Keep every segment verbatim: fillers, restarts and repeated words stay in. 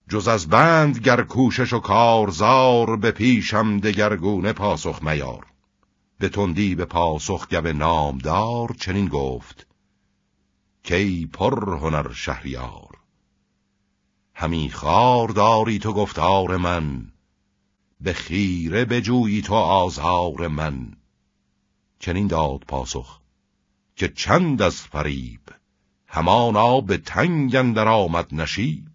جز از بند گر کوشش و کارزار، به پیشم دگرگونه پاسخ میار. به تندی به پاسخ گو نامدار، چنین گفت کی پر هنر شهریار. همی خار داری تو گفتار من، به خیره بجویی تو آزار من. چنین داد پاسخ که چند از فریب، همانا به تنگ اندر آمد نشیب.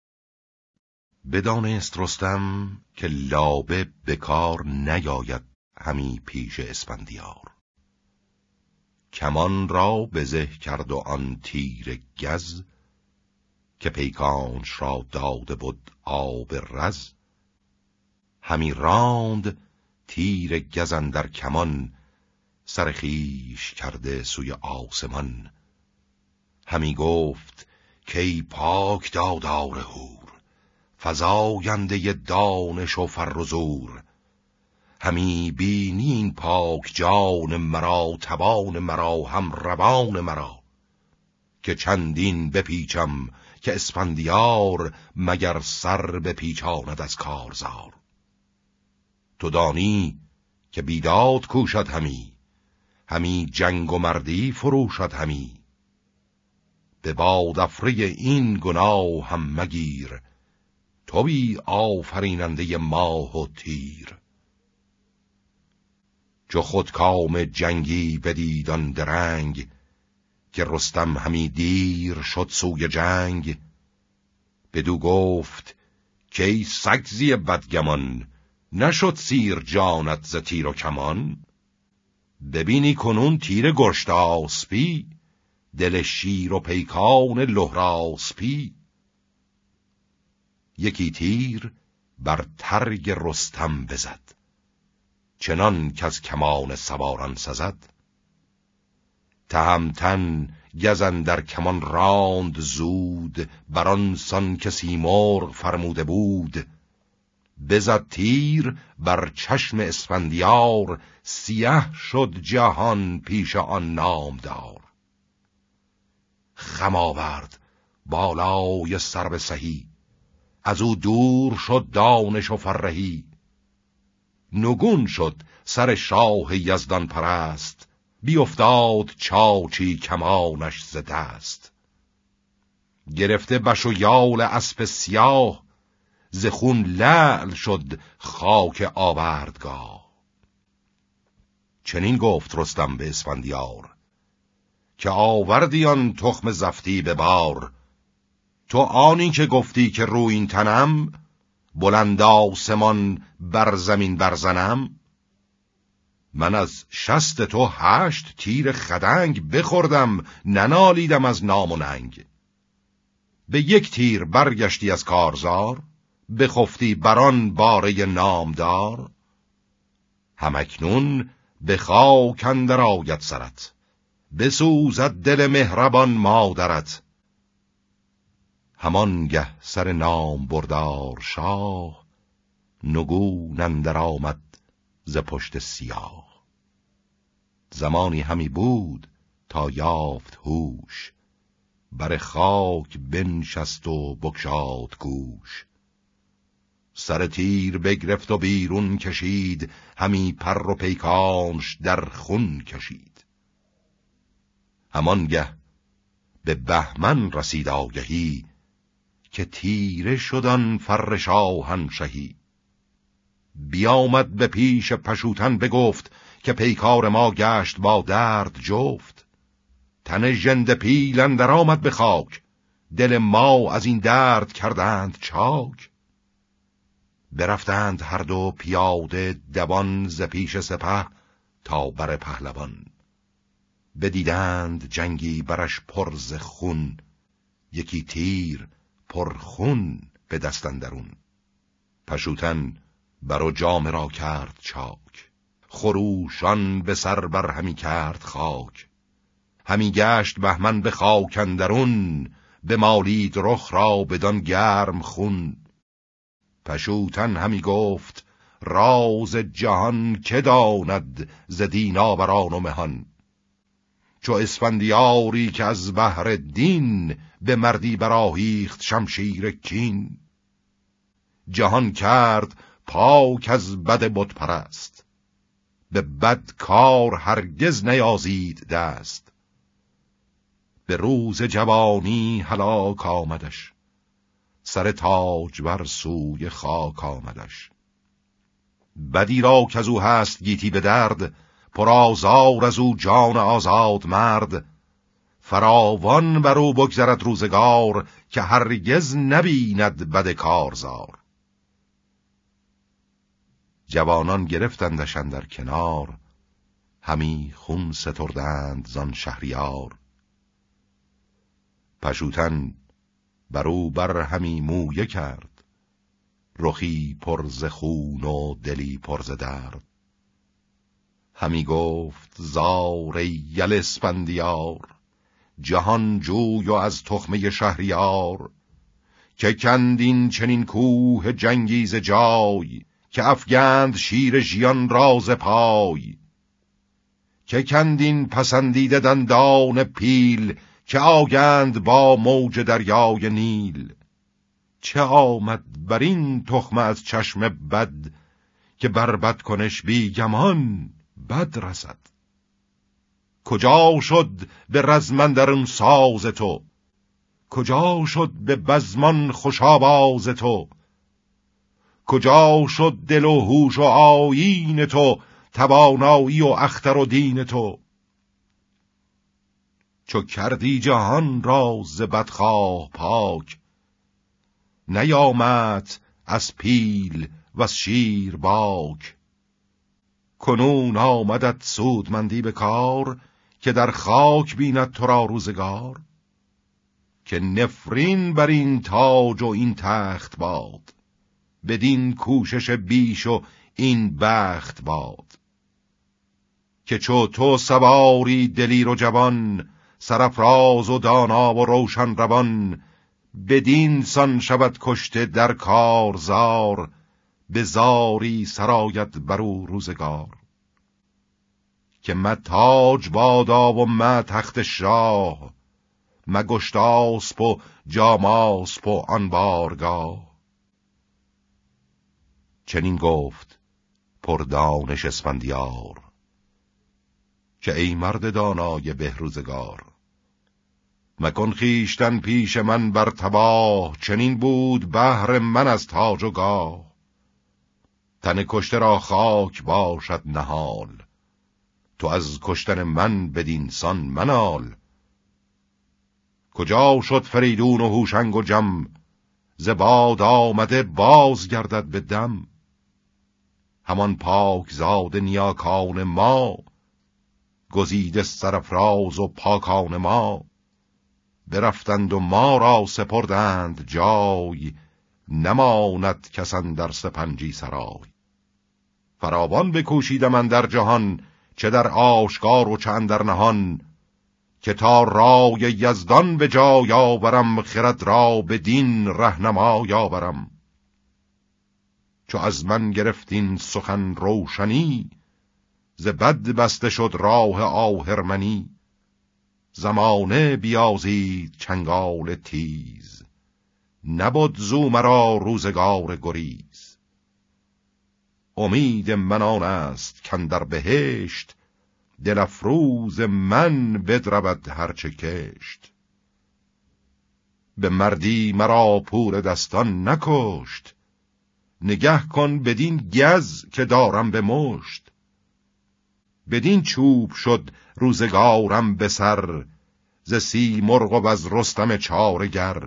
بدانست رستم که لابه به کار نیاید همی پیش اسفندیار. کمان را بزه کرد و آن تیر گز، که پیکانش را داده بود آب رز. همی راند تیر گز اندر کمان، سر خویش کرده سوی آسمان. همی گفت کی پاک دادار هور، فزاینده دانش و فر و زور. همی بینی این پاک جان مرا، توان مرا هم روان مرا. که چندین بپیچم که اسفندیار، مگر سر بپیچاند از کارزار. تو دانی که بیداد کوشد همی، همی جنگ و مردی فروشد همی. به باد افره این گناه هم مگیر، تو بی آفریننده ماه و تیر. چو خود کام جنگی بدید آن درنگ، که رستم همی دیر شد سوی جنگ. بدو گفت که ای سگزی بدگمان، نشد سیر جانت ز تیر و کمان. ببینی کنون تیر گرشت آسپی، دل شیر و پیکان لهراسپی. یکی تیر بر ترگ رستم بزد، چنان که از کمان سواران سزد. تهمتن گز اندر کمان راند زود، بران سان که سیمرغ فرموده بود. بزد تیر بر چشم اسفندیار، سیه شد جهان پیش آن نامدار. خم آورد بالای سرو سهی، از او دور شد دانش و فرهی. نگون شد سر شاه یزدان پرست، بیافتاد چاچی کمانش ز دست. گرفته بش و یال اسپ سیاه، ز خون لعل شد خاک آوردگاه. چنین گفت رستم به اسفندیار که آوردی آن تخم زفتی به بار. تو آنی که گفتی که روی این تنم، بلند آسمان بر زمین برزنم. من از شست تو هشت تیر خدنگ بخوردم، ننالیدم از نام و ننگ. به یک تیر برگشتی از کارزار، بخفتی بران باره نامدار. همکنون به خاک اندر آید سرت، بسوزد دل مهربان مادرت. همانگه سر نام بردار شاه، نگون اندر آمد ز پشت سیاه. زمانی همی بود تا یافت هوش، بر خاک بنشست و بگشاد گوش. سر تیر بگرفت و بیرون کشید، همی پر و پیکانش در خون کشید. همانگه به بهمن رسید آگهی، که تیره شدن فر شاهنشهی. بیامد به پیش پشوتن بگفت، که پیکار ما گشت با درد جفت. تن ژنده پیل اندر آمد به خاک، دل ما از این درد کردند چاک. برفتند هر دو پیاده دوان، ز پیش سپه تا بر پهلوان. بدیدند جنگی برش پر ز خون، یکی تیر پر خون به دست اندرون. پشوتن برو جامه را کرد چاک، خروشان به سر بر همی کرد خاک. همی گشت بهمن به خاک اندرون، به مالید رخ را بدان گرم خون. پشوتن همی گفت راز جهان، که داند ز دیناوران و مهان. چو اسفندیاری که از بهر دین، به مردی برآهیخت شمشیر کین. جهان کرد پاک از بد بت پرست. به بد کار هرگز نیازید دست. به روز جوانی هلاک آمدش، سر تاج بر سوی خاک آمدش. بدی را که از او هست گیتی به درد، پر آزار از او جان آزاد مرد. فراوان بر او بگذرد روزگار، که هرگز نبیند بد کارزار. جوانان گرفتندش اندر کنار، همی خون ستردند زان شهریار. پشوتن بر او بر همی مویه کرد، رخی پر ز خون و دلی پر ز درد. همی گفت زار ای یل اسفندیار، جهان جوی و از تخمه شهریار. که کندین چنین کوه جنگیز جای، که افگند شیر ژیان راز پای. که کندین پسندیده دندان پیل، که آگند با موج دریای نیل. چه آمد بر این تخمه از چشم بد، که بر بد کنش بی گمان بد رسد. کجا شد به رزمندرون ساز تو، کجا شد به بزمان خوش آواز تو. کجا شد دل و هوش و آیین تو، توانایی و اختر و دین تو. چو کردی جهان را ز بدخواه پاک، نیامد از پیل و از شیر باک. کنون آمدت سودمندی به کار، که در خاک بیند تو را روزگار. که نفرین بر این تاج و این تخت باد، بدین کوشش بیش و این بخت باد. که چو تو سواری دلیر و جوان، سرافراز و دانا و روشن روان. بدین سان شود کشته در کارزار، به زاری سرایت برو روزگار. که مه تاج بادا و مه تخت شاه، مه گشتاسپ و جاماسپ و آن بارگاه. چنین گفت پردانش اسفندیار، که ای مرد دانای بهروزگار. مکن خویشتن پیش من بر تباه، چنین بود بهر من از تاج و گاه. تن کشته را خاک باشد نهال، تو از کشتن من بدین سان منال. کجا شد فریدون و هوشنگ و جم، ز باد آمده باز گردد به دم. همان پاک زاد نیاکان ما، گزیده سرافراز و پاکان ما. برفتند و ما را سپردند جای، نماند کس اندر سپنجی سرای. فراوان بکوشیدم اندر جهان، چه در آشکار و چه اندر نهان. که تا رای یزدان به جای آورم، خرد را به دین رهنمای آورم. چو از من گرفتین سخن روشنی، ز بد بسته شد راه آهرمنی. زمانه بیازید چنگال تیز، نبود زو مرا روزگار گریز. امید من آن است کاندر بهشت، دل افروز من بدرود هرچه کشت. به مردی مرا پور دستان نکشت، نگه کن بدین گز که دارم به مشت. بدین چوب شد روزگارم به سر، ز سیمرغ و از رستم چارگر.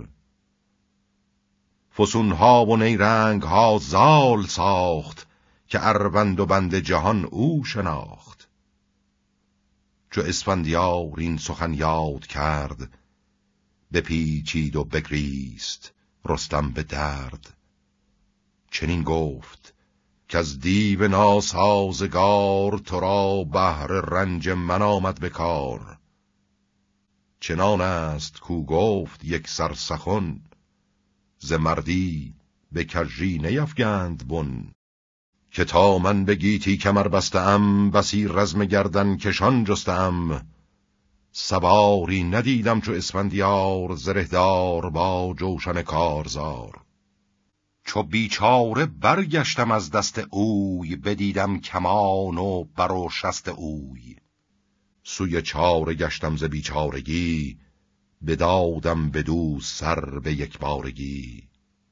فسونها و نیرنگها زال ساخت، که اروند و بند جهان او شناخت. چو اسفندیار این سخن یاد کرد، بپیچید و بگریست رستم به درد. چنین گفت که از دیو ناسازگار، تو را بهر رنج من آمد به کار. چنان است کو گفت یک سر سخن، ز مردی به کژی نیفگند بن. که تا من به گیتی کمر بستم، بسی رزم گردن کشان جستم. سواری ندیدم چو اسفندیار، زرهدار با جوشن کارزار. چو بیچاره برگشتم از دست اوی، بدیدم کمان و بر و شست اوی. سوی چاره گشتم ز بیچارگی، بدادم بدو سر به یک بارگی.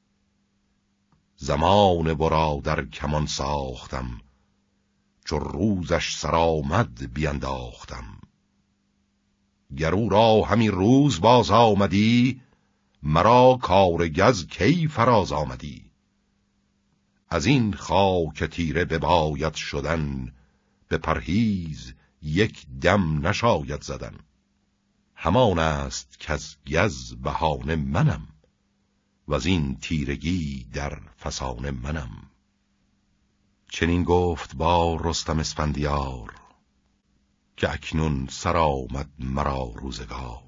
زمان ورا در کمان ساختم، چو روزش سرآمد بینداختم. گر او را همی روز باز آمدی، مرا کار گز کی فراز آمدی. از این خاک تیره بباید شدن، به پرهیز یک دم نشاید زدن. همان است که از گز بهانه منم، و از این تیرگی در فسانه منم. چنین گفت با رستم اسفندیار، که اکنون سر آمد مرا روزگار.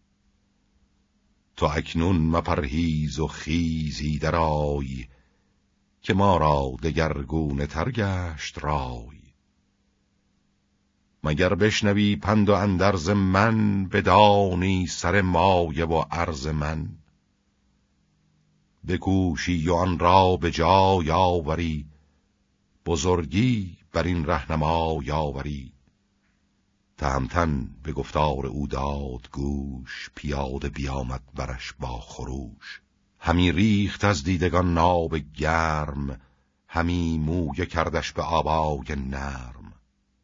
تو اکنون مپرهیز و خیزی در آی، که ما را دگرگونه تر گشت رای. مگر بشنوی پند و اندرز من، بدانی سر مایه و عرض من. بکوشی و آن را به جای آوری، بزرگی بر این رهنمای آوری. تهمتن به گفتار او داد گوش، پیاده بیامد برش با خروش. همی ریخت از دیدگان ناب گرم، همی مویه کردش به آبای نرم.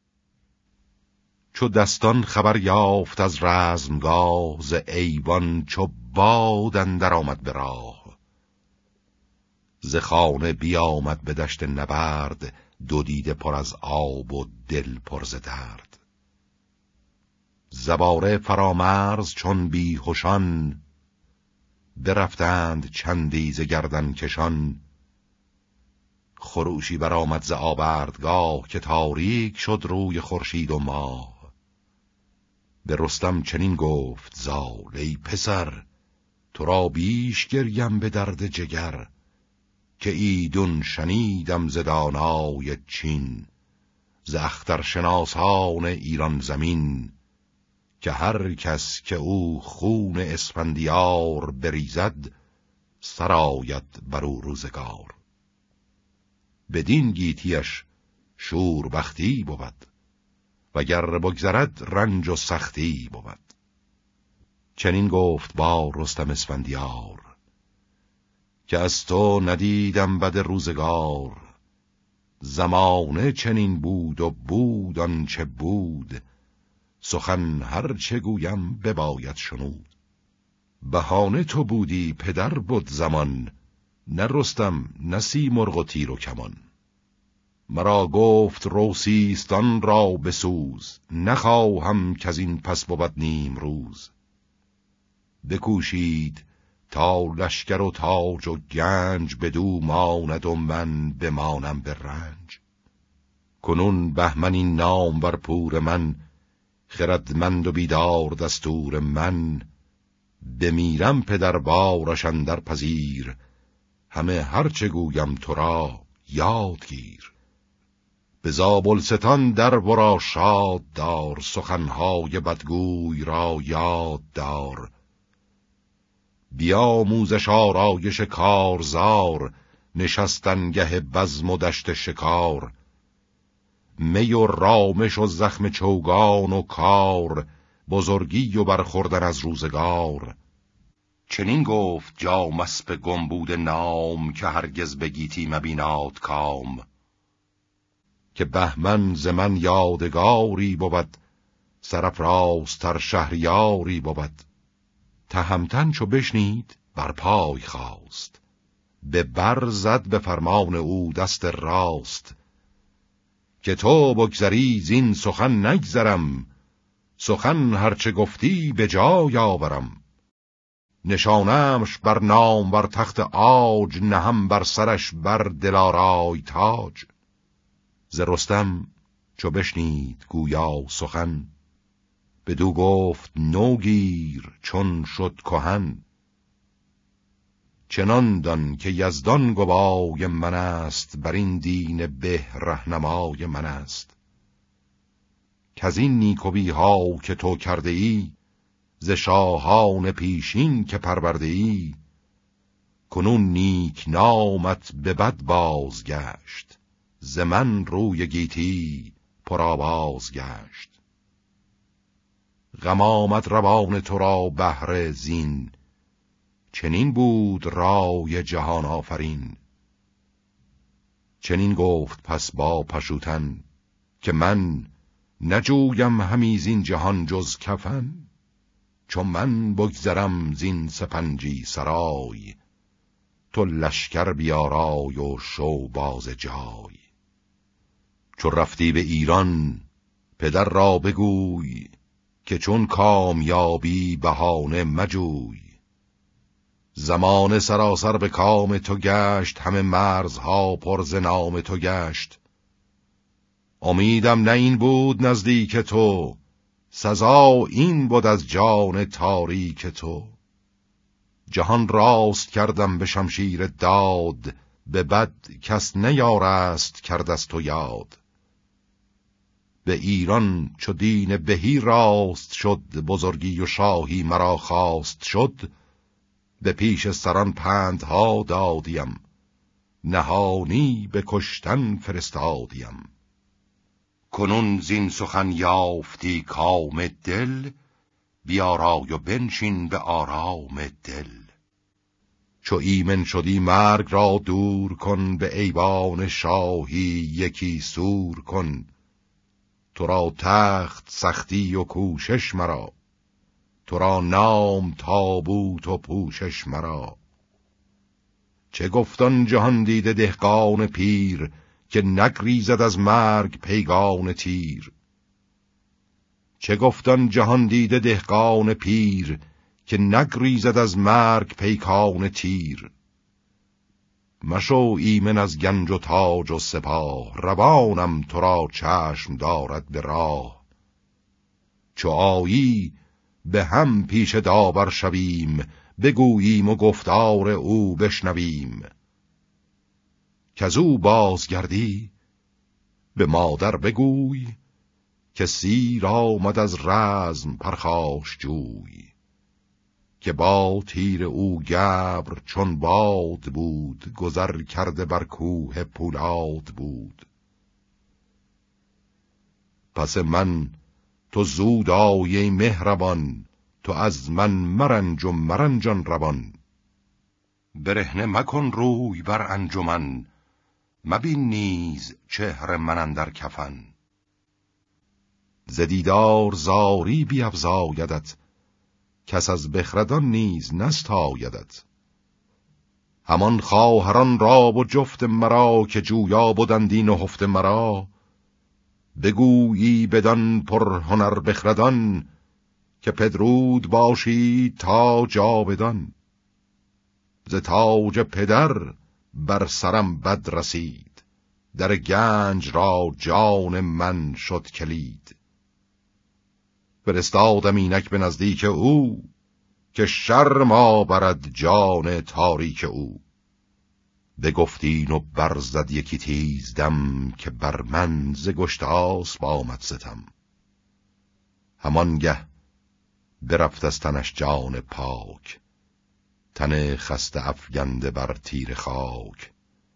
چو دستان خبر یافت از رزمگاه، ز ایوان چو باد اندر آمد به راه. ز خانه بیامد به دشت نبرد، دو دیده پر از آب و دل پر ز درد. زباره فرامرز چون بیهوشان، برفتند چندی ز گردن کشان. خروشی برآمد ز آوردگاه، که تاریک شد روی خورشید و ماه. به رستم چنین گفت زال ای پسر، تو را بیش گریم به درد جگر. که ایدون شنیدم ز دانای چین، ز اخترشناسان ایران زمین. که هر کس که او خون اسفندیار بریزد، سرآید بر او روزگار. بدین گیتیش شوربختی بود، وگر بگذرد رنج و سختی بود. چنین گفت با رستم اسفندیار، که از تو ندیدم بد روزگار. زمانه چنین بود و بود آنچه بود، سخن هر چه گویم بباید شنود. بهانه تو بودی پدر بود زمان، نه رستم نه سیمرغ و تیر و کمان. مرا گفت رو سیستان را بسوز، نخواهم که از این پس بود نیم روز. بکوشید تا لشکر و تاج و گنج، بدو ماند و من بمانم به رنج. کنون بهمن این نام بر پور من، خردمند و بیدار دستور من. بمیرم پدر بارش اندر پذیر، همه هرچه گویم تو را یاد گیر. به زابلستان در ورا شاد دار، سخنهای بدگوی را یاد دار. بیاموزش آرایش کارزار، نشستنگه بزم و دشت شکار. می و رامش و زخم چوگان و کار، بزرگی و برخوردن از روزگار. چنین گفت جامسپ گنبود نام، که هرگز به گیتی مبیناد کام. که بهمن ز من یادگاری بود، سرافرازتر شهریاری بود. تهمتن چو بشنید بر پای خاست، به بر زد به فرمان او دست راست. که تو بگذری زین سخن نگذرم، سخن هرچه گفتی به جای آورم. نشانمش بر نام بر تخت عاج، نهم بر سرش بر دلارای تاج. ز رستم چو بشنید گویا سخن، بدو گفت نوگیر چون شد کهن. چنان دان که یزدان گوای من است، بر این دین به رهنمای من است. کز این نیکویی ها که تو کرده ای، ز شاهان پیشین که پرورده ای. کنون نیک نامت به بد بازگشت، ز من روی گیتی پر آواز گشت. غم آمد روان تو را بهر زین، چنین بود رای جهان آفرین. چنین گفت پس با پشوتن که من نجویم همی زین جهان جز کفن. چون من بگذرم زین سپنجی سرای، تو لشکر بیارای و شو باز جای. چون رفتی به ایران پدر را بگوی، که چون کامیابی بهانه مجوی. زمان سراسر به کام تو گشت، همه مرزها پر ز نام تو گشت. امیدم نه این بود نزدیک تو، سزا این بود از جان تاریک تو. جهان راست کردم به شمشیر داد، به بد کس نیارست کرد از تو یاد. به ایران چو دین بهی راست شد، بزرگی و شاهی مرا خواست شد. به پیش سران پندها دادیم، نهانی به کشتن فرستادیم. کنون زین سخن یافتی کام دل، بیارای و بنشین به آرام دل. چو ایمن شدی مرگ را دور کن، به ایوان شاهی یکی سور کن. تو را تخت سختی و کوشش مرا، تو را نام تابوت و پوشش مرا. چه گفتان جهان دیده دهقان پیر، که نگریزد از مرگ پیگان تیر. چه گفتان جهان دیده دهقان پیر، که نگریزد از مرگ پیکان تیر. مشو ایمن از گنج و تاج و سپاه، روانم تو را چشم دارد به راه. چو آیی به هم پیش داور شویم، بگوییم و گفتار او بشنویم. کزو بازگردی به مادر بگوی، که سیر آمد از رزم پرخاش جوی. که با تیر او گبر چون باد بود، گذر کرده بر کوه پولاد بود. پس من تو زود آی مهربان، تو از من مرنج و مرنجان روان. برهنه مکن روی بر انجمن، مبین نیز چهر من اندر کفن. ز دیدار زاری بیفزایدت، کس از بخردان نیز نستایدت. همان خواهران را و جفت مرا، که جویا بودندی نهفته مرا. بگویی بدان پر هنر بخردان، که پدرود باشی تا جاودان. ز تاج پدر بر سرم بد رسید، در گنج را جان من شد کلید. فرستادم اینک به نزدیک او، که شرم آورد جان تاریک او. بگفتین و برزد یکی تیز دم، که بر من ز گشت اسب آمد ستم. همانگه برفت از تنش جان پاک، تن خسته افگنده بر تیر خاک.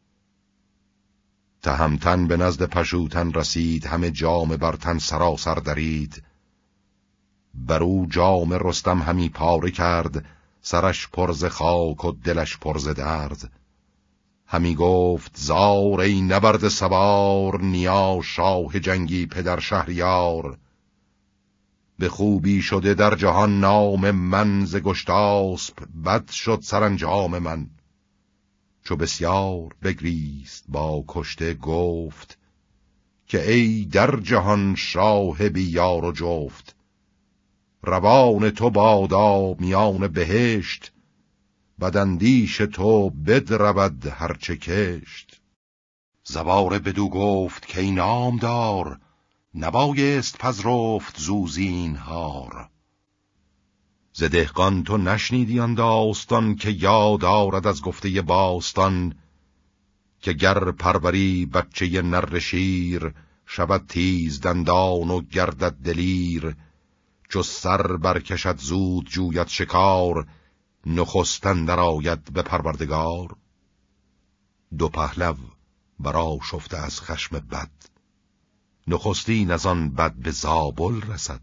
تهمتن به نزد پشوتن رسید، همه جامه بر تن سراسر درید. بر او جام رستم همی پاره کرد، سرش پر ز خاک و دلش پر ز درد. همی گفت زار ای نبرد سوار، نیا شاه جنگی پدر شهریار. به خوبی شده در جهان نام من، ز گشتاسپ بد شد سرانجام من. چو بسیار بگریست با کشته گفت، که ای در جهان شاه بی یار و جفت. روان تو بادا میان بهشت، بداندیش تو بدرود هرچه کشت. زواره بدو گفت که ای نامدار، نبایست پذرفت زوزین هار. ز دهقان تو نشنیدی آن داستان، که یاد آرد از گفته باستان. که گر پروری بچه نر شیر، شود تیز دندان و گردد دلیر. چو سر برکشد زود جوید شکار، نخستن در آید به پروردگار. دو پهلو برا شفته از خشم بد، نخستین از آن بد به زابل رسد.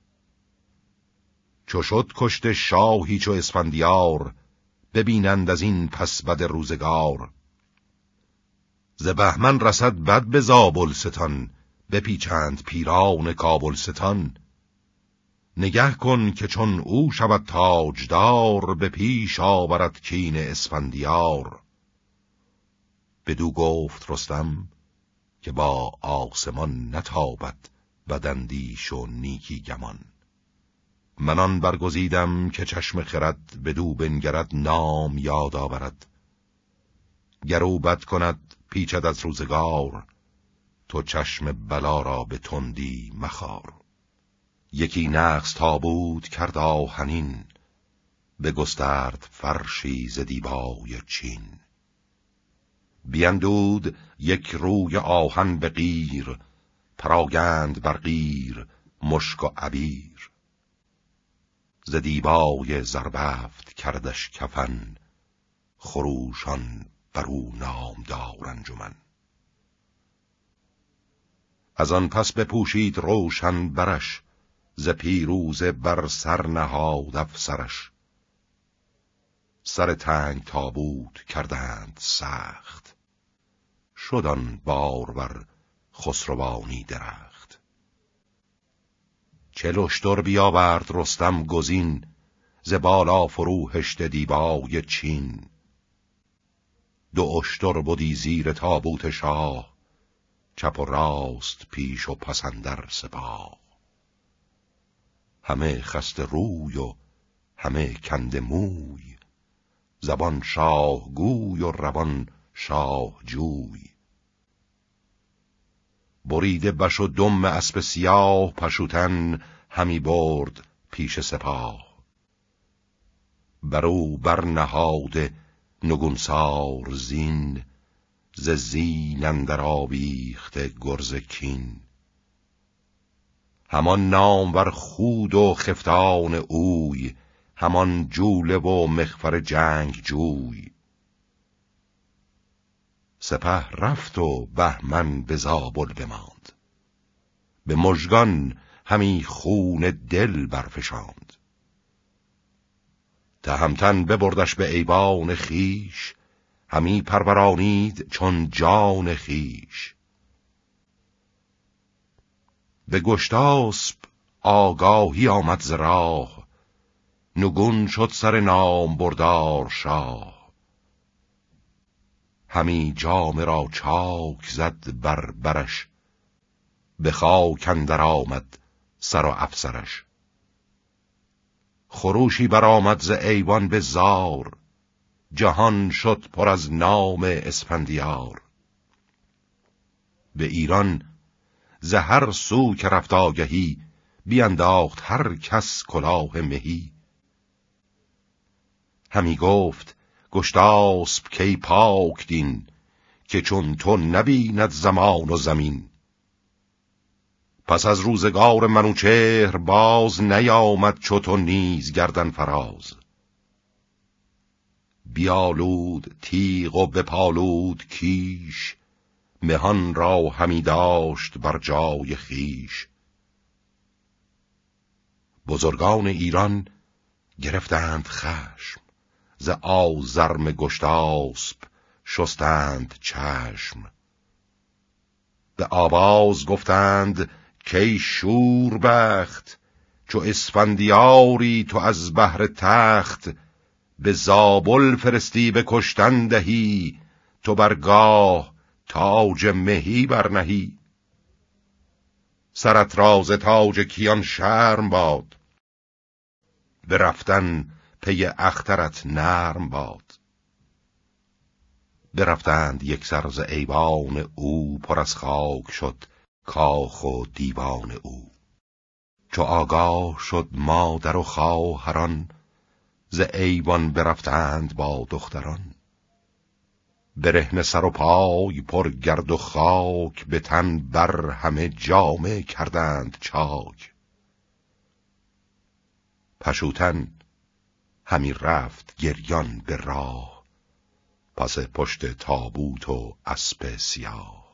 چو شد کشته شاهی چو اسفندیار، ببینند از این پس بد روزگار. ز بهمن رسد بد به زابل ستان، بپیچند پیران کابل ستان. نگه کن که چون او شود تاجدار، به پیش آورد کین اسفندیار. بدو گفت رستم که با آسمان نتابد بداندیش و نیکی گمان. من آن برگزیدم که چشم خرد، بدو بنگرد نام یاد آورد. گر او بد کند پیچد از روزگار، تو چشم بلا را به تندی مخار. یکی نغز تابوت کرد آهنین، بگسترد فرشی ز دیبای چین. بیندود یک روی آهن به قیر، پراگند بر قیر مشک و عبیر. ز دیبای زربفت کردش کفن، خروشان بر او نامدار انجمن. از آن پس بپوشید روشن برش، ز پیروزه بر سر نهاد افسرش. سر تنگ تابوت کردند سخت، شد آن بارور خسروانی درخت. چل اشتر بیاورد رستم گزین، ز بالا فرو هشته دیبای چین. دو اشتر بودی زیر تابوت شاه، چپ و راست پیش و پس اندر سپاه. همه خسته روی و همه کنده موی، زبان شاه گوی و روان شاه جوی. بریده بش و دم اسب سیاه، پشوتن همی برد پیش سپاه. برو برنهاده نگونسار زین، ز زین اندر آویخته گرز کین. همان نامور خود و خفتان اوی، همان جوله و مغفر جنگ جوی. سپه رفت و بهمن به زابل بماند، به مژگان همی خون دل برفشاند. تهمتن ببردش به ایوان خیش، همی پرورانید چون جان خیش. به گشتاسپ آگاهی آمد ز راه، نگون شد سر نام بردار شاه. همی جامه را چاک زد بر برش، به خاک اندر آمد سر و افسرش. خروشی برآمد ز ایوان به زار، جهان شد پر از نام اسفندیار. به ایران ز هر سو که رفت آگهی، بینداخت هر کس کلاه مهی. همی گفت گشتاسپ کی پاک دین، که چون تو نبیند زمان و زمین. پس از روزگار منوچهر باز، نیامد چو تو نیز گردن فراز. بیالود تیغ و بپالود کیش، مهان را همی داشت بر جای خیش. بزرگان ایران گرفتند خشم، ز آزرم گشتاسپ شستند چشم. به آواز گفتند کی شوربخت، چو اسفندیاری تو از بهر تخت. به زابل فرستی به کشتن دهی، تو برگاه تاج مهی برنهی. سرت راز تاج کیان شرم باد، به رفتن پی اخترت نرم باد. برفتند یک سر ز ایوان او، پر از خاک شد کاخ و دیوان او. چو آگاه شد مادر و خواهران، ز ایوان برفتند با دختران. برهنه سر و پای پر گرد و خاک، به تن بر همه جامه کردند چاک. پشوتن همی رفت گریان به راه، پس پشت تابوت و اسب سیاه.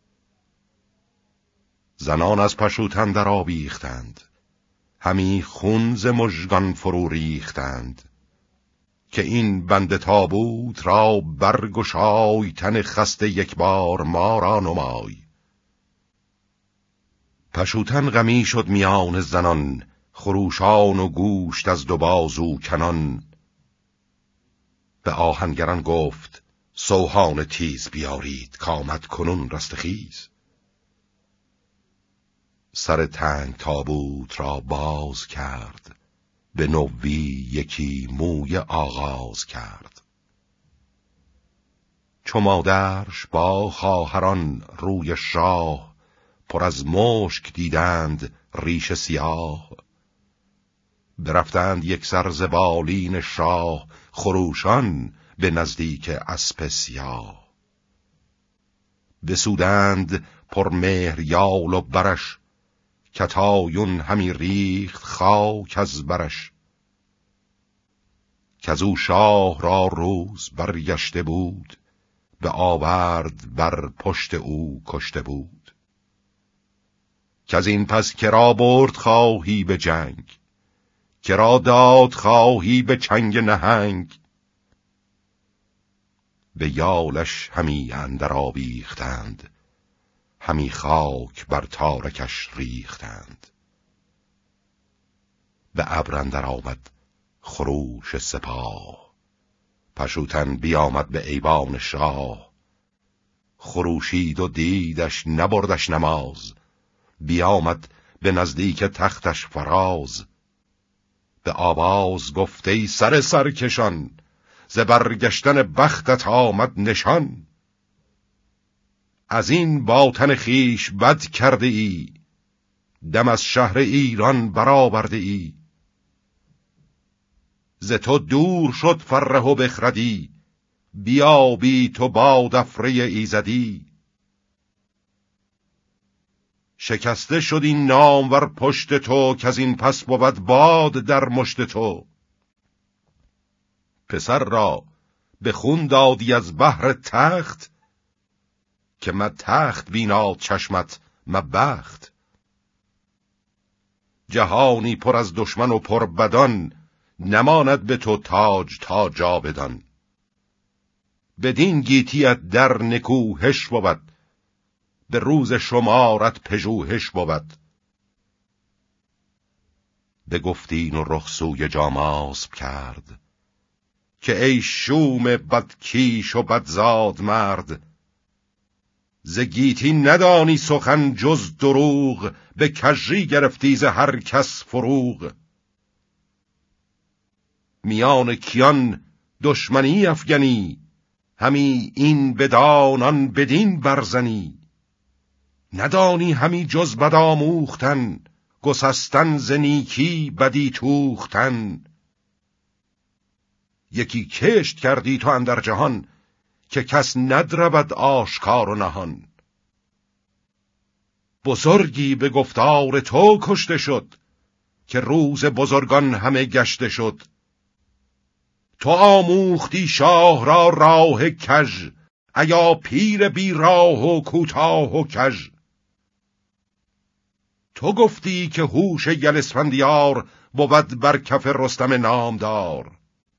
زنان از پشوتن در آویختند، همی خون ز مژگان فرو ریختند. که این بند تابوت را برگشای، تن خسته یک بار ما را نمای. پشوتن غمی شد میان زنان، خروشان و گوشت از دو بازو کنان. به آهنگران گفت سوهان تیز بیارید، کامد کنون رستخیز. سر تنگ تابوت را باز کرد، به نوی یکی موی آغاز کرد. چو مادرش با خواهران روی شاه، پر از مشک دیدند ریش سیاه. برفتند یک سر ز بالین شاه، خروشان به نزدیک اسپ سیاه. بسودند پر مهر یال و برش، کتایون همی ریخت خاک از برش. کزو شاه را روز برگشته بود، به آورد بر پشت او کشته بود. کز این پس کرا برد خواهی به جنگ، کرا داد خواهی به چنگ نهنگ. به یالش همی اندر آویختند، همی خاک بر تارکش ریختند. به ابر اندر آمد خروش سپاه، پشوتن بیامد به ایوان شاه. خروشید و دیدش نبردش نماز، بیامد به نزدیک تختش فراز. به آواز گفت ای سر سرکشان، ز برگشتن بختت آمد نشان. از این باطن خیش بد کرده ای، دم از شهر ایران برآورده ای. ز تو دور شد فره و بخردی، بیابی تو باد افره ایزدی. شکسته شد این نامور پشت تو، که از این پس بود باد در مشت تو. پسر را به خون دادی از بهر تخت، که ما تخت بیناد چشمت ما بخت. جهانی پر از دشمن و پر بدان، نماند به تو تاج تا جاودان. بدین گیتیت در نکوهش بود، به روز شمارت پژوهش بود. بگفتین و رخ سوی جاماسب کرد، که ای شوم بدکیش و بدزاد مرد. ز گیتی ندانی سخن جز دروغ، به کژی گرفتی ز هر کس فروغ. میان کیان دشمنی افگنی، همی این بدانان بدین برزنی. ندانی همی جز بد آموختن، گسستن ز نیکی بدی توختن. یکی کشت کردی تو اندر جهان، که کس ندرود آشکار و نهان. بزرگی به گفتار تو کشته شد، که روز بزرگان همه گشته شد. تو آموختی شاه را راه کژ، ایا پیر بی راه و کوتاه و کژ. تو گفتی که هوش یل اسفندیار، بود بر کف رستم نامدار.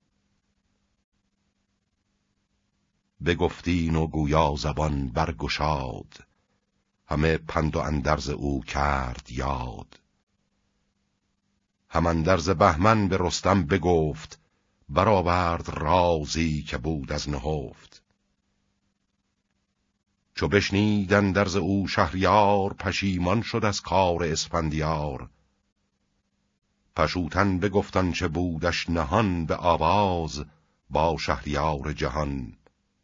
بگفتین و گویا زبان برگشاد، همه پند و اندرز او کرد یاد. هم اندرز بهمن به رستم بگفت، برآورد رازی که بود از نهفت. چو بشنید اندرز او شهریار، پشیمان شد از کار اسفندیار. پشوتن بگفتن چه بودش نهان، به آواز با شهریار جهان.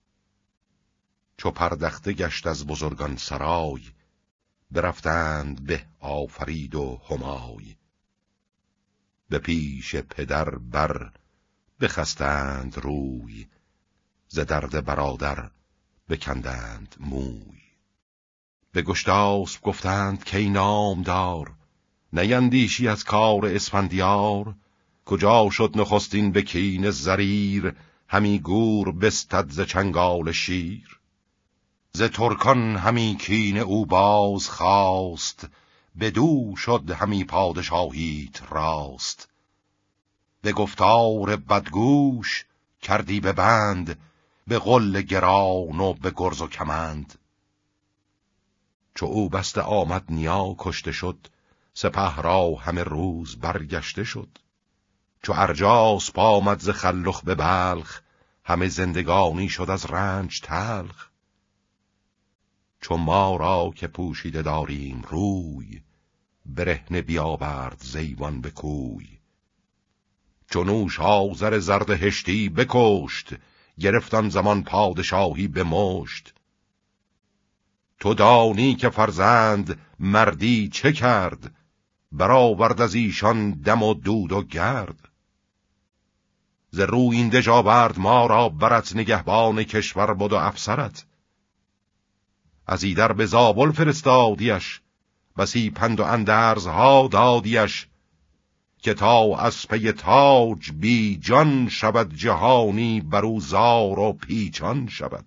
چو پردخته گشت از بزرگان سرای، برفتند به آفرید و همای. به پیش پدر بر بخستند روی، ز درد برادر بکندند موی. به گشتاسپ گفتند کی نامدار، نیندیشی از کار اسفندیار. کجا شد نخستین به کین زریر، همی گور بستد ز چنگال شیر. ز ترکان همی کین او باز خواست، بدو شد همی پادشاهیت راست. به گفتار بدگوش کردی به بند، به غل گران و به گرز و کمند. چو او بسته آمد نیا کشته شد، سپه را همه روز برگشته شد. چو ارجاسپ آمد ز خلخ به بلخ، همه زندگانی شد از رنج تلخ. چو ما را که پوشیده داریم روی، برهنه بیاورد زیوان به کوی. چو نوش آذر زرد هشتی بکشت، گرفتان زمان پادشاهی به مشت. تو دانی که فرزند مردی چه کرد، برآورد از ایشان دم و دود و گرد. ز روی این دژ آورد ما را برت، نگهبان کشور بد و افسرت. از ایدر به زابل فرستادیش، بسی پند و اندرزها دادیش. که تا از پی تاج بی جان شود، جهانی برو زار و پیچان شود.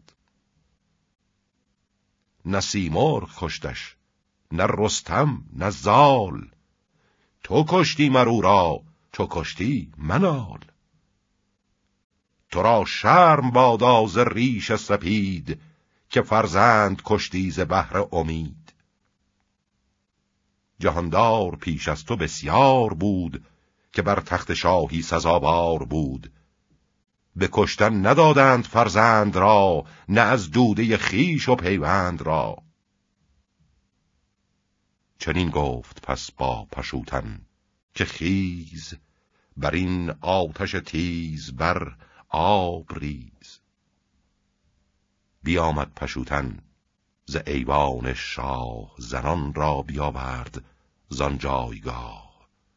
نه سیمرغ کشتش، نه رستم، نه زال، تو کشتی مرو را، چو کشتی منال. تو را شرم بادا ز ریش سپید، که فرزند کشتی ز بهر امید. جهاندار پیش از تو بسیار بود، که بر تخت شاهی سزاوار بود. به کشتن ندادند فرزند را، نه از دوده خیش و پیوند را. چنین گفت پس با پشوتن، که خیز بر این آتش تیز بر آب ریز. بیامد پشوتن ز ایوان شاه، زنان را بیاورد زان جایگاه.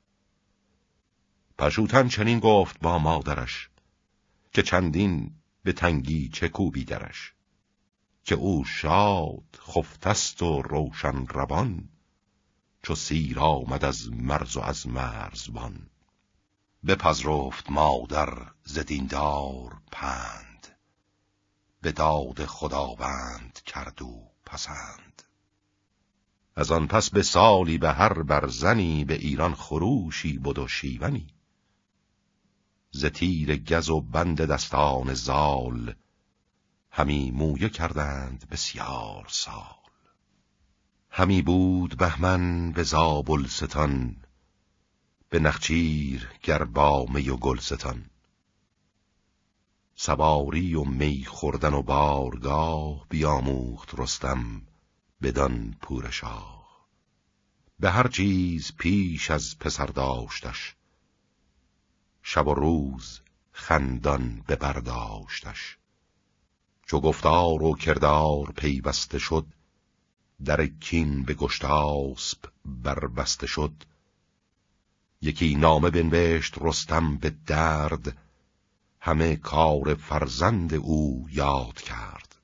پشوتن چنین گفت با مادرش، که چندین به تنگی چه کوبی درش. که او شاد خفتست و روشن روان، چو سیر آمد از مرز و از مرزبان. بپذرفت مادر ز دیندار پند، به داد خداوند کرد او پسند. از آن پس به سالی به هر برزنی، به ایران خروشی بد و شیونی. ز تیر گز و بند دستان زال، همی مویه کردند بسیار سال. همی بود بهمن به زابلستان، به نخچیر گربامه و گلستان. سواری و می خوردن و بارگاه، بیاموخت رستم بدان پور شاه. به هر چیز پیش از پسر داشتش، شب و روز خندان ببرداشتش. چو گفتار و کردار پیوسته شد، در کین به گشتاسپ بربسته شد. یکی نامه بنوشت رستم به درد، همه کار فرزند او یاد کرد.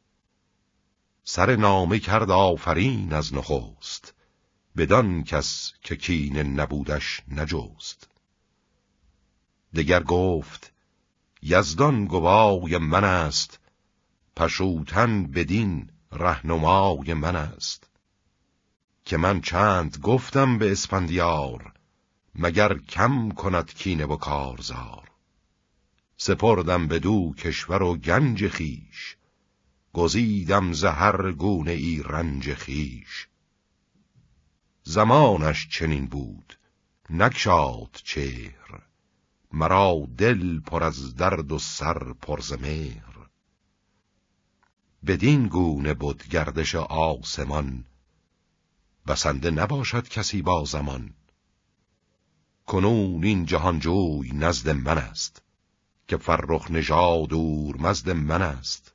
سر نامه کرد آفرین از نخست، بدان کس که کینه نبودش نجست. دگر گفت یزدان گوای من است، پشوتن بدین رهنمای من است. که من چند گفتم به اسفندیار، مگر کم کند کینه و کارزار. سپردم بدو کشور و گنج خیش، گزیدم ز هر گونه ای رنج خیش. زمانش چنین بود نگشاد چهر، مرا دل پر از درد و سر پر ز مهر. بدین گونه بود گردش آسمان، بسنده نباشد کسی با زمان. کنون این جهانجوی نزد من است، که فرخ نژاد اورمزد من است.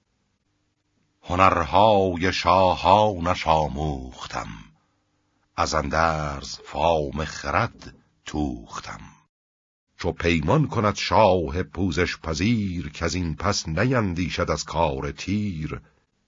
هنرهای شاهانش آموختم، از اندرز فام خرد توختم. چو پیمان کند شاه پوزش پذیر، که از این پس نیندیشد از کار تیر.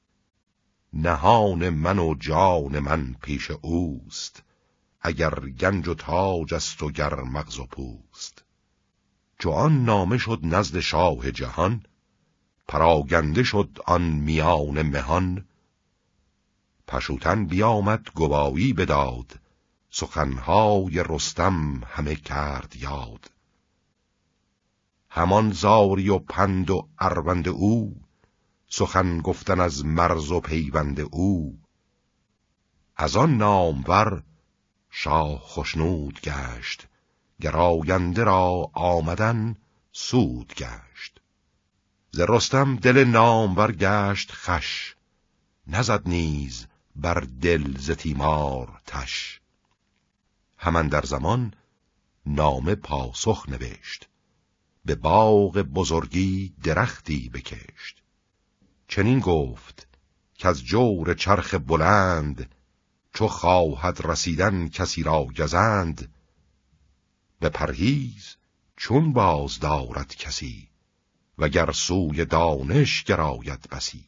نهان من و جان من پیش اوست، اگر گنج و تاج است و گر مغز و پوست. چو آن نامه شد نزد شاه جهان، پراگنده شد آن میان مهان. پشوتن بیامد گواهی بداد، سخنهای رستم همه کرد یاد. همان زاری و پند و اروند او، سخن گفتن از مرز و پیوند او. از آن نامور شاه خشنود گشت، گراینده را آمدن سود گشت. ز رستم دل نامور گشت خوش، نزد نیز بر دل ز تیمار تش. همان در زمان نامه پاسخ نوشت، به باغ بزرگی درختی بکشت. چنین گفت که از جور چرخ بلند، چو خواهد رسیدن کسی را گزند. به پرهیز چون باز دارد کسی، وگر سوی دانش گراید بسی.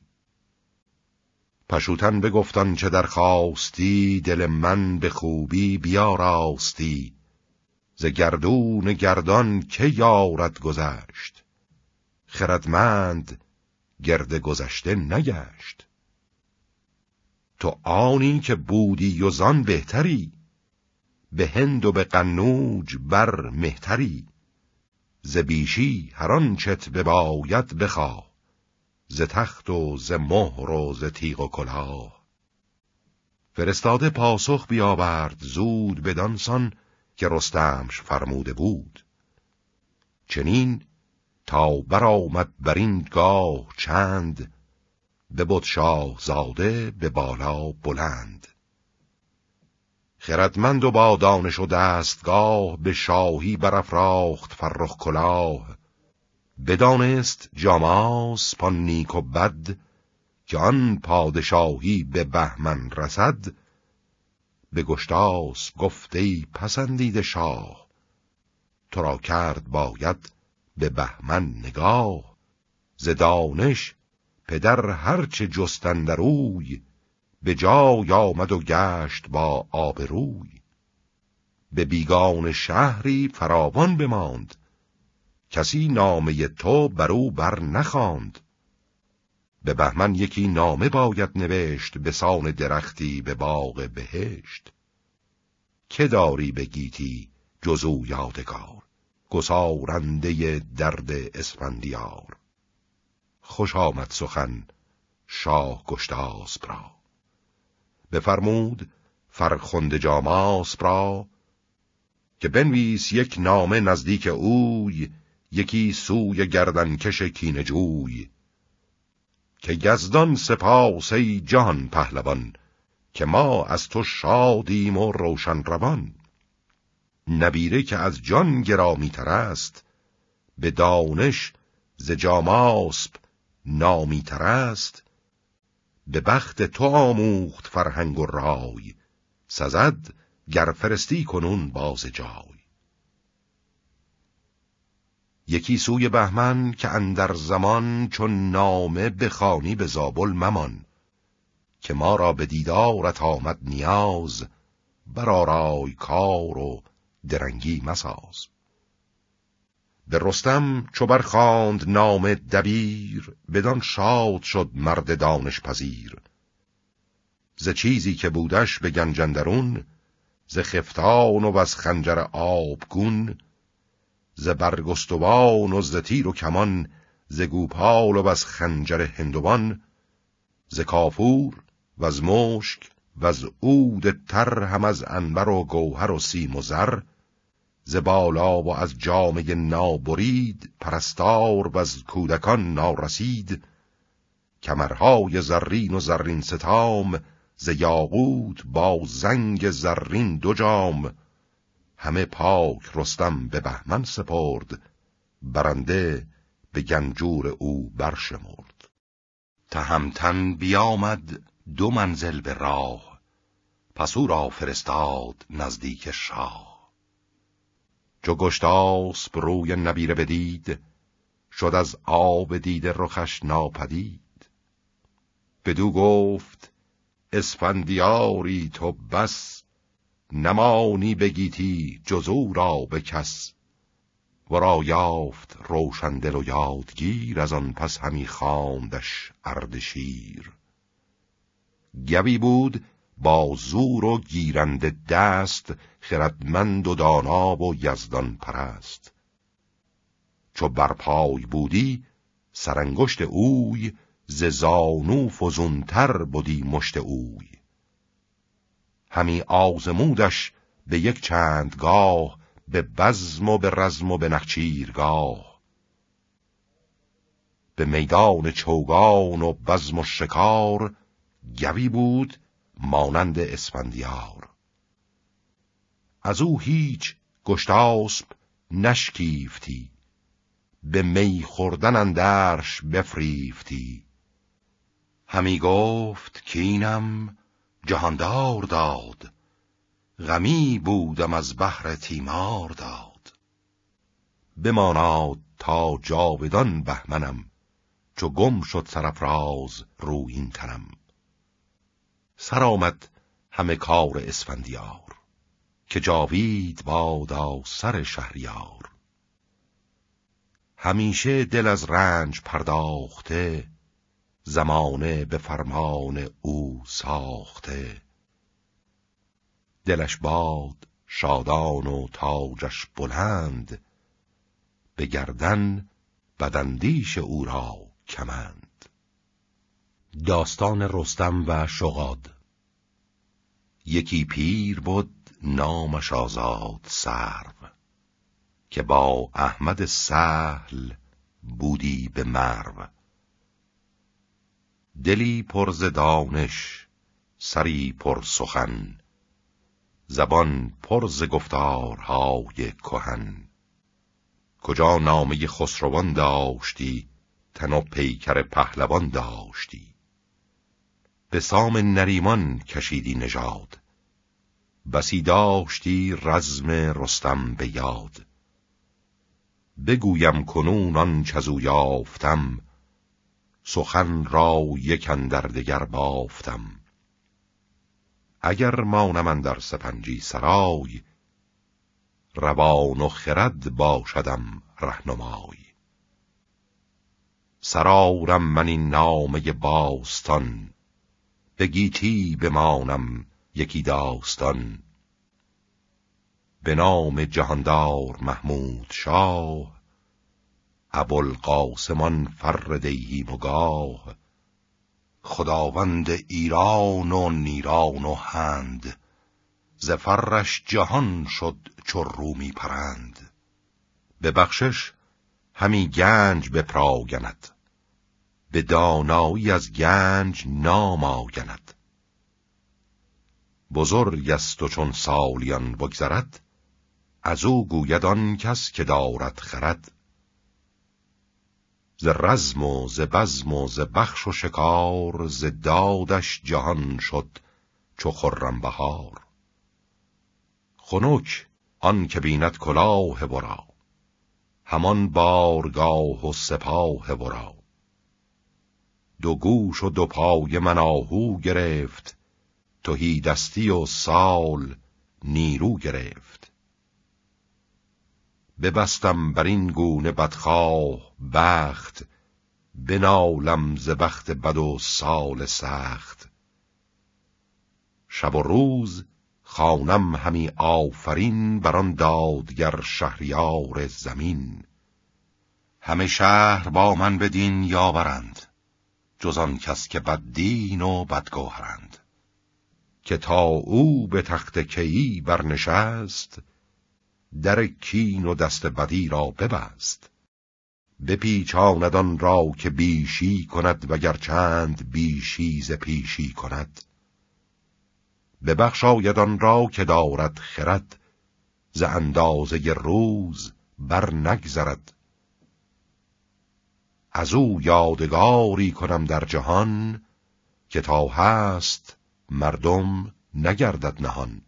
پشوتن بگفتان چه درخواستی، دل من به خوبی بیاراستی. ز گردون گردان که یارد گذشت، خردمند گرد گذشته نگشت. تو آنی که بودی و زان بهتری، به هند و به قنوج بر مهتری. ز بیشی هر آنچت بباید بخواه، ز تخت و ز مهر و ز تیغ و کلاه. فرستاده پاسخ بیاورد زود، بدانسان که رستمش فرموده بود. چنین تا برآمد بر این گاه چند، ببد شاهزاده به بالا بلند. خردمند و با دانش و دستگاه، به شاهی برافراخت فرخ کلاه. بدانست جاماسپ آن نیک و بد، که آن پادشاهی به بهمن رسد. به گشتاسپ گفت ای پسندیده شاه، تو را کرد باید به بهمن نگاه. ز دانش پدر هرچه جست اندر اوی، به جای آمد و گشت با آبروی. به بیگان شهری فراوان بماند، کسی نامه تو برو بر نخواند. به بهمن یکی نامه باید نوشت، به سان درختی به باغ بهشت. که داری به گیتی جزو یادگار، گسارنده درد اسفندیار. خوش آمد سخن شاه گشتاسپ را، بفرمود فرخنده جاماسپ را. که بنویس یک نامه نزدیک اوی، یکی سوی گردنکش کینه جوی. که یزدان سپاس ای جهان پهلوان، که ما از تو شادیم و روشن روان. نبیره که از جان گرامی تر است، به دانش ز جاماسپ نامی تر است. به بخت تو آموخت فرهنگ و رای، سزد گر فرستی کنون باز جای. یکی سوی بهمن که اندر زمان، چون نامه بخوانی به زابل ممان. که ما را به دیدارت آمد نیاز، برآرای کار و درنگی مساز. به رستم چو برخواند نامه دبیر، بدان شاد شد مرد دانش پذیر. ز چیزی که بودش به گنج اندرون، ز خفتان و از خنجر آبگون. ز برگستوان و ز تیر و کمان، ز گوپال و از خنجر هندوان. ز کافور و از مشک و از عود تر، هم از عنبر و گوهر و سیم و زر. ز بالا و از جامه نابرید، پرستار و از کودکان نارسید. کمرهای زرین و زرین ستام، ز یاقوت با زنگ زرین دو جام. همه پاک رستم به بهمن سپرد، برنده به گنجور او برشمرد. تهمتن بیامد دو منزل به راه، پس او را فرستاد نزدیک شاه. چو گشتاسپ روی نبیره بدید، شد از آب دیده رخش ناپدید. بدو گفت اسفندیاری تو بس، نمانی بگیتی جز او را به کس. ورا یافت روشندل و یادگیر، از آن پس همی خواندش اردشیر. گوی بود با زور و گیرنده دست، خردمند و دانا و یزدان پرست. چو برپای بودی سرانگشت اوی، ز زانو فزونتر بودی مشت اوی. همی آزمودش به یک چند گاه، به بزم و به رزم و به نخچیرگاه. به میدان چوگان و بزم و شکار، گوی بود مانند اسفندیار. از او هیچ گشتاسپ نشکیفتی، به می خوردن اندرش بفریفتی. همی گفت که اینم جهاندار داد، غمی بودم از بهر تیمار داد. بماناد تا جاودان بهمنم، چو گم شد سرافراز رویین تنم. سر آمد همه کار اسفندیار، که جاوید بادا سر شهریار. همیشه دل از رنج پرداخته، زمانه به فرمان او ساخته. دلش باد شادان و تاجش بلند، به گردن بداندیش او را کمند. داستان رستم و شغاد. یکی پیر بود نامش آزاد سرو، که با احمد سهل بودی به مرو. دلی پر ز دانش، سری پر سخن، زبان پر ز گفتارهای کهن. کجا نامه خسروان داشتی، تن و پیکر پهلوان داشتی. به سام نریمان کشیدی نژاد، بسی داشتی رزم رستم به یاد. بگویم کنون آنچ از او یافتم، سخن را یک اندر دگر بافتم. اگر مانم اندر سپنجی سرای، روان و خرد باشدم رهنمای. سرارم من این نامه باستان، به گیتی بمانم یکی داستان. به نام جهاندار محمود شاه، ابوالقاسم فر دیهیم و گاه. خداوند ایران و نیران و هند، ز فرش جهان شد چو رومی پرند. به بخشش همی گنج بپراگند، به دانایی از گنج نام آگند. بزرگ است و چون سالیان بگذرد، از او گوید آن کس که دارد خرد. ز رزم و ز بزم و ز بخش و شکار، ز دادش جهان شد چو خرم بهار. خنک آن که بیند کلاه ورا، همان بارگاه و سپاه ورا. دو گوش و دو پای من آهو گرفت، تهی دستی و سال نیرو گرفت. ببستم بر این گونه بدخواه بخت، بنالم ز بخت بد و سال سخت. شب و روز خوانم همی آفرین، بر آن دادگر شهریار زمین. همه شهر با من بدین یاورند، جز آن کس که بددین و بدگوهرند. که تا او به تخت کیی برنشست، در کین و دست بدی را ببست. بپیچاند آن را که بیشی کند، وگر چند بیشی ز پیشی کند. ببخشاید آن را که دارد خرد، ز اندازه روز بر نگذرد. از او یادگاری کنم در جهان، که تا هست مردم نگردد نهان.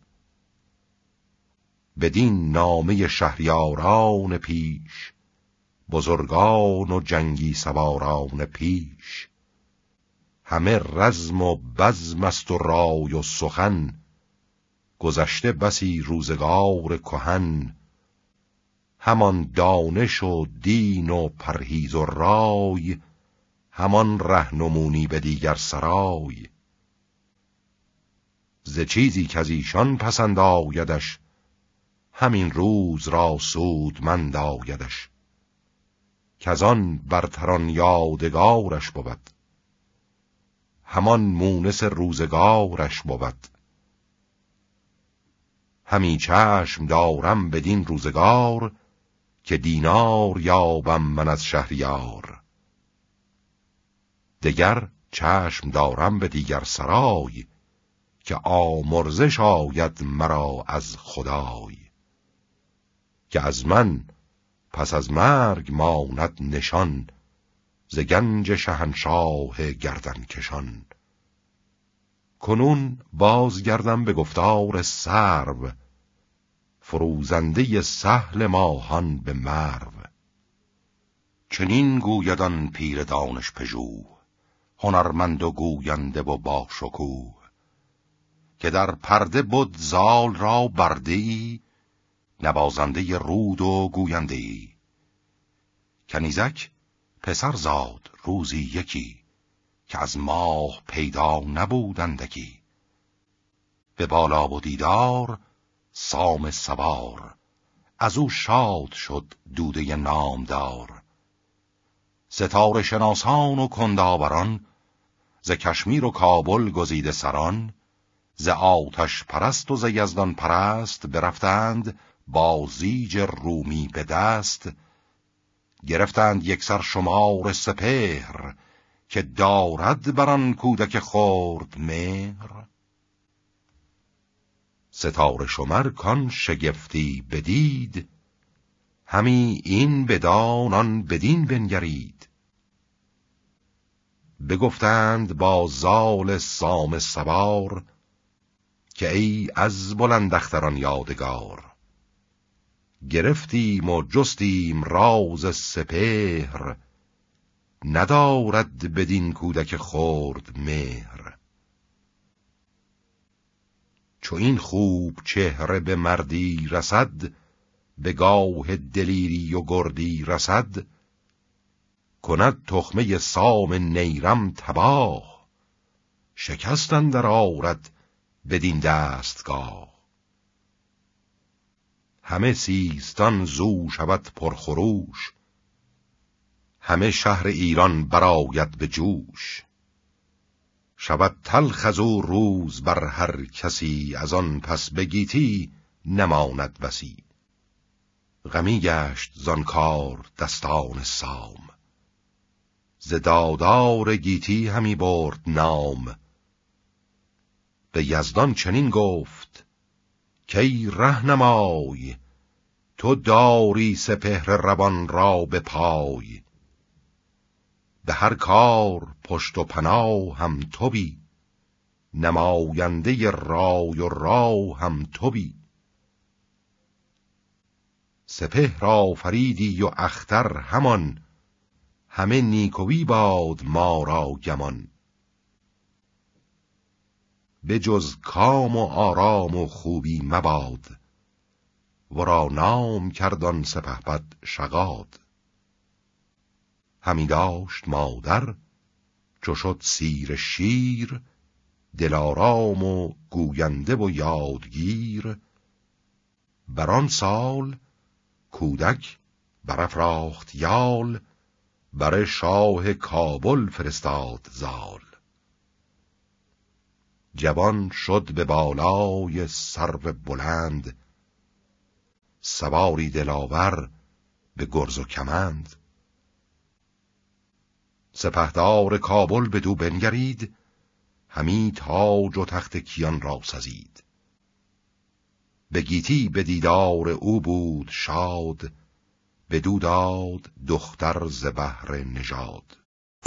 بدین نامه شهریاران پیش، بزرگان و جنگی سواران پیش. همه رزم و بزم است و رای و سخن، گذشته بسی روزگار کهن. همان دانش و دین و پرهیز و رای، همان رهنمونی به دیگر سرای. ز چیزی که از ایشان پسند آیدش، همین روز را سودمند آیدش. که آن برتران یادگارش بود، همان مونس روزگارش بود. همی چشم دارم بدین روزگار، که دینار یابم من از شهریار. دگر چشم دارم به دیگر سرای، که آمرزش آید مرا از خدای. که از من پس از مرگ ماند نشان، ز گنج شهنشاه گردن کشان. کنون بازگردم به گفتار سرو، فروزنده سهل ماهان به مرو. چنین گویدان پیر دانش پژوه، هنرمند و گوینده و با شکوه. که در پرده بد زال را برده ای، نوازنده رود و گوینده ای. کنیزک پسر زاد روزی یکی، که از ماه پیدا نبودندکی. به بالا و دیدار سام سوار، از او شاد شد دوده نامدار. ستاره شناسان و کنداوران، ز کشمیر و کابل گزیده سران. ز آتش پرست و ز یزدان پرست، برفتند با زیج رومی به دست. گرفتند یک سر شمار سپهر، که دارد بران کودک خرد مهر. ستاره شمر کان شگفتی بدید، همی این بدان آن بدین بنگرید. بگفتند با زال سام سوار، که ای از بلند اختران یادگار. گرفتیم و جستیم راز سپهر، ندارد بدین کودک خرد مهر. چو این خوب چهره به مردی رسد، به گاه دلیری و گردی رسد. کند تخمه سام نیرم تباه، شکست اندر آرد بدین دستگاه. همه سیستان زو شود پرخروش، همه شهر ایران برآید به جوش. شود تلخ از او روز بر هر کسی، از آن پس به گیتی نماند بسی. غمی گشت زان کار دستان سام، ز دادار گیتی همی برد نام. به یزدان چنین گفت کای رهنمای، تو داری سپهر روان را به پای. به هر کار پشت و پناه هم تو بی، نماینده رای و راه هم تو بی. سپهر آفریدی و اختر همان، همه نیکویی باد ما را گمان. به جز کام و آرام و خوبی مباد، ورا نام کردان سپهبد شغاد. همی داشت مادر چو شد سیر شیر، دلارام و گوینده و یادگیر. بران سال کودک برافراخت یال، بر شاه کابل فرستاد زال. جوان شد به بالای سرو بلند، سواری دلاور به گرز و کمند. سپهدار کابل بدو بنگرید، همی تاج و تخت کیان را سزید. به گیتی به دیدار او بود شاد، بدو داد دختر ز بهر نژاد.